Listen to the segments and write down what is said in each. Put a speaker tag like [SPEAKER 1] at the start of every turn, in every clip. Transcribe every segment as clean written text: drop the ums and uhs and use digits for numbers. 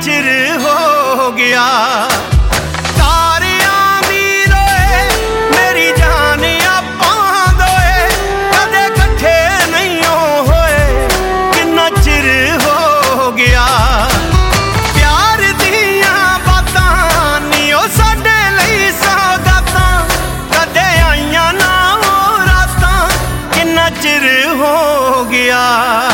[SPEAKER 1] चिर हो गया। तारियां दी रोए मेरी जान आपां दोए, कदे कट्ठे नहीं होए किन्ना चिर हो गया। प्यार दियां बातां नी ओ साडे लई सौगातां, कदे आईयां ना ओ रातां किन्ना चिर हो गया।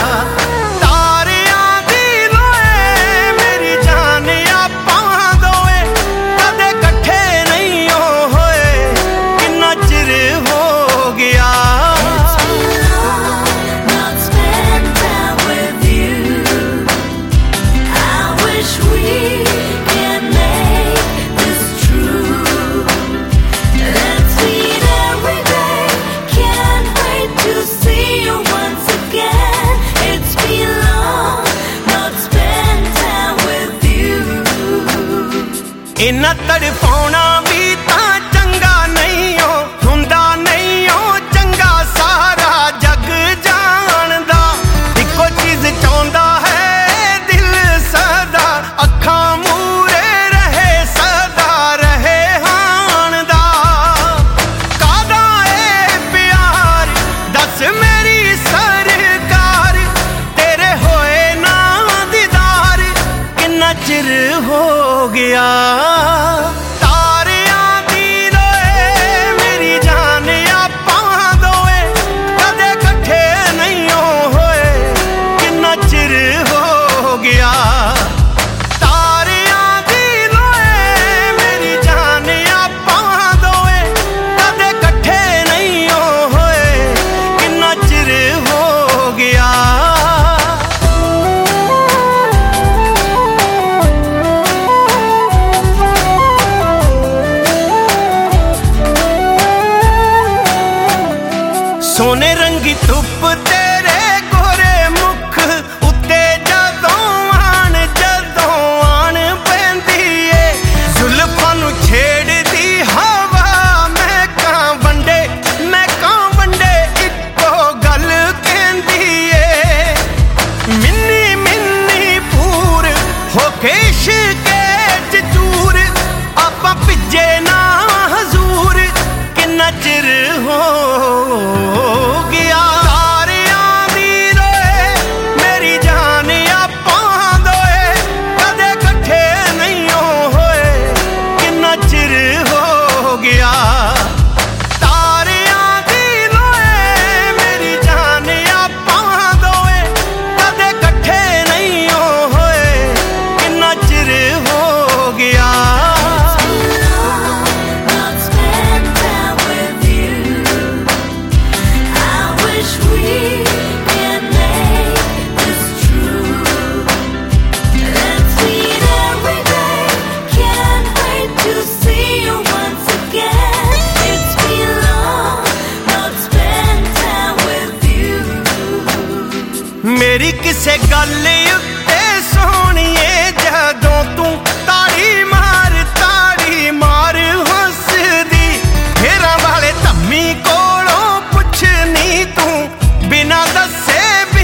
[SPEAKER 1] इन्ना तड़फाउणा भी तां चंगा नहीं हो हुंदा, नहीं हो चंगा सारा जग जानदा। इक्को चीज चाहुंदा है दिल सदा, अखां मूरे रहे सदा रहे हाणदा। कादा ए प्यार दस मेरी सरकार, तेरे होए ना दीदार किन्ना चिर हो गया। सोने रंगी धुप तेरे गोरे मुख उत्ते जदों आन पैंदी ए, जुल्फां नूं छेड़दी हवा मैं कां वंडे इक्को गल कहंदी ए। मिन्नी मिन्नी पूर होके इश्के च चूर, आपां भिजे ना हजूर किन्ना चिर हो गया। मेरी किसे गल उत्ते सोहणिए जदों तू ताड़ी मार हंसदी, फेरां वाले धम्मी कोलों पुछनी तू बिना दस्से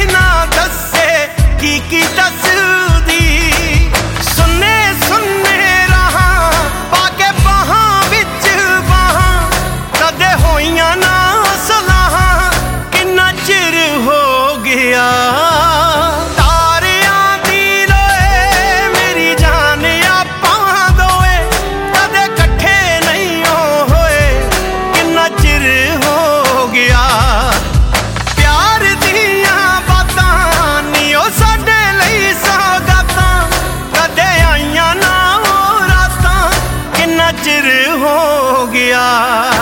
[SPEAKER 1] की दसदी। सुन्ने सुन्ने राहां पाके बाहां विच बाहां, कदे होइयां ना सलाहां किन्ना चिर हो गया। चिर हो गया।